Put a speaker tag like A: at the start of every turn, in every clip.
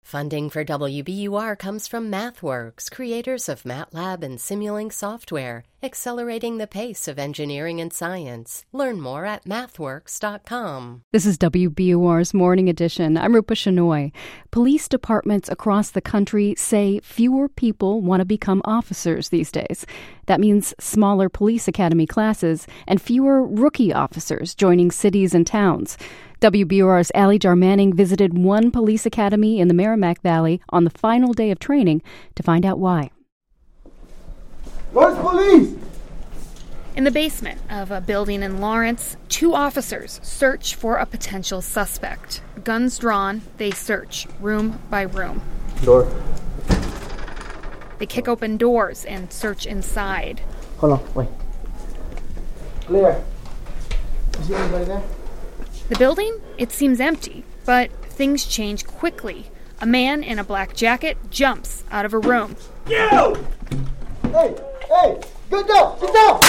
A: Funding for WBUR comes from MathWorks, creators of MATLAB and Simulink software, accelerating the pace of engineering and science. Learn more at mathworks.com.
B: This is WBUR's Morning Edition. I'm Rupa Shenoy. Police departments across the country say fewer people want to become officers these days. That means smaller police academy classes and fewer rookie officers joining cities and towns. WBUR's Ali Darmaning visited one police academy in the Merrimack Valley on the final day of training to find out why.
C: Where's police?
D: In the basement of a building in Lawrence, two officers search for a potential suspect. Guns drawn, they search room by room.
C: Door.
D: They kick open doors and search inside.
C: Hold on, wait. Clear. You see anybody there?
D: The building, it seems empty, but things change quickly. A man in a black jacket jumps out of a room.
C: You! Hey, get down, get down!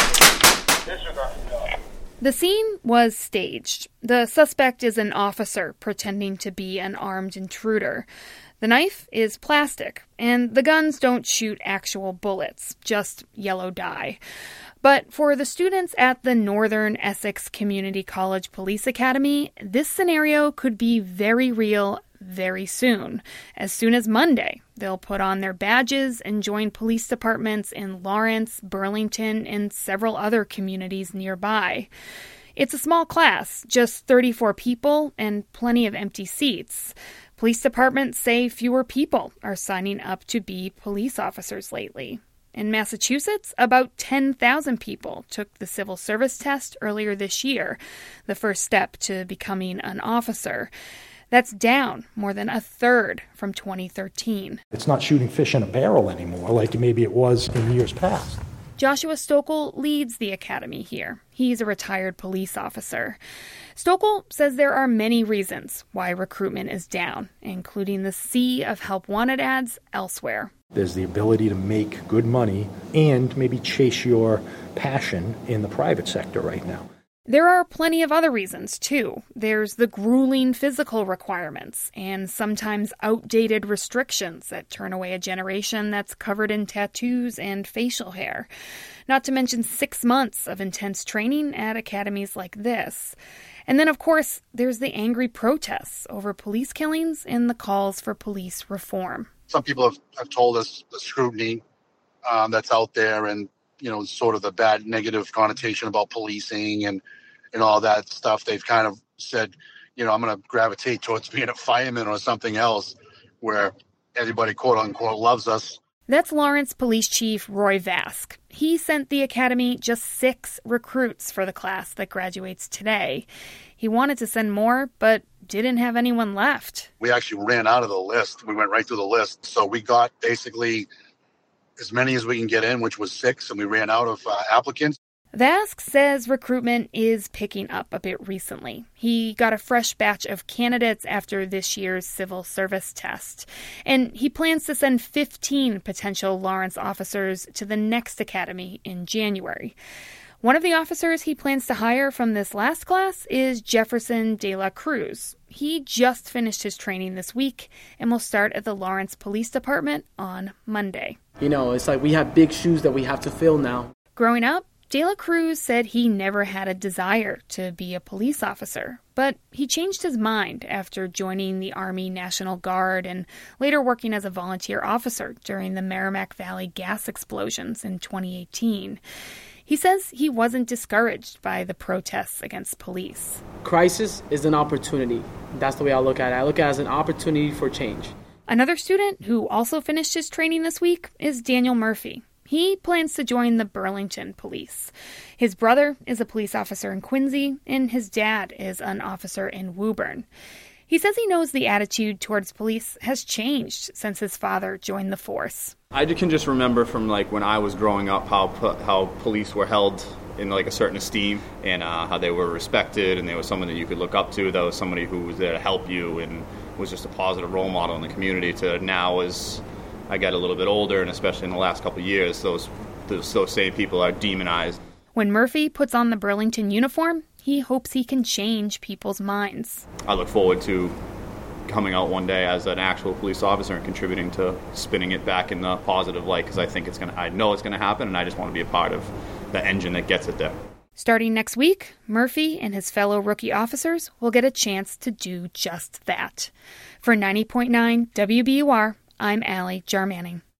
D: The scene was staged. The suspect is an officer pretending to be an armed intruder. The knife is plastic, and the guns don't shoot actual bullets, just yellow dye. But for the students at the Northern Essex Community College Police Academy, this scenario could be very real very soon. As soon as Monday, they'll put on their badges and join police departments in Lawrence, Burlington, and several other communities nearby. It's a small class, just 34 people and plenty of empty seats. Police departments say fewer people are signing up to be police officers lately. In Massachusetts, about 10,000 people took the civil service test earlier this year, the first step to becoming an officer. That's down more than a third from 2013.
E: It's not shooting fish in a barrel anymore like maybe it was in years past.
D: Joshua Stokel leads the academy here. He's a retired police officer. Stokel says there are many reasons why recruitment is down, including the sea of help wanted ads elsewhere.
E: There's the ability to make good money and maybe chase your passion in the private sector right now.
D: There are plenty of other reasons, too. There's the grueling physical requirements and sometimes outdated restrictions that turn away a generation that's covered in tattoos and facial hair. Not to mention 6 months of intense training at academies like this. And then, of course, there's the angry protests over police killings and the calls for police reform.
F: Some people have told us the scrutiny that's out there and, sort of the bad negative connotation about policing and all that stuff. They've kind of said, I'm going to gravitate towards being a fireman or something else where everybody, quote unquote, loves us.
D: That's Lawrence Police Chief Roy Vask. He sent the academy just 6 recruits for the class that graduates today. He wanted to send more, but didn't have anyone left.
F: We actually ran out of the list. We went right through the list. So we got basically as many as we can get in, which was 6, and we ran out of applicants.
D: Vask says recruitment is picking up a bit recently. He got a fresh batch of candidates after this year's civil service test. And he plans to send 15 potential Lawrence officers to the next academy in January. One of the officers he plans to hire from this last class is Jefferson De La Cruz. He just finished his training this week and will start at the Lawrence Police Department on Monday.
G: It's like we have big shoes that we have to fill now.
D: Growing up, De La Cruz said he never had a desire to be a police officer, but he changed his mind after joining the Army National Guard and later working as a volunteer officer during the Merrimack Valley gas explosions in 2018. He says he wasn't discouraged by the protests against police.
G: Crisis is an opportunity. That's the way I look at it. I look at it as an opportunity for change.
D: Another student who also finished his training this week is Daniel Murphy. He plans to join the Burlington Police. His brother is a police officer in Quincy, and his dad is an officer in Woburn. He says he knows the attitude towards police has changed since his father joined the force.
H: I can just remember from when I was growing up how police were held in a certain esteem and how they were respected, and they were someone that you could look up to. That was somebody who was there to help you and was just a positive role model in the community. To now, as I got a little bit older, and especially in the last couple of years, those same people are demonized.
D: When Murphy puts on the Burlington uniform, he hopes he can change people's minds.
H: I look forward to coming out one day as an actual police officer and contributing to spinning it back in the positive light, because I know it's going to happen, and I just want to be a part of the engine that gets it there.
D: Starting next week, Murphy and his fellow rookie officers will get a chance to do just that. For 90.9 WBUR, I'm Allie Jarmanning.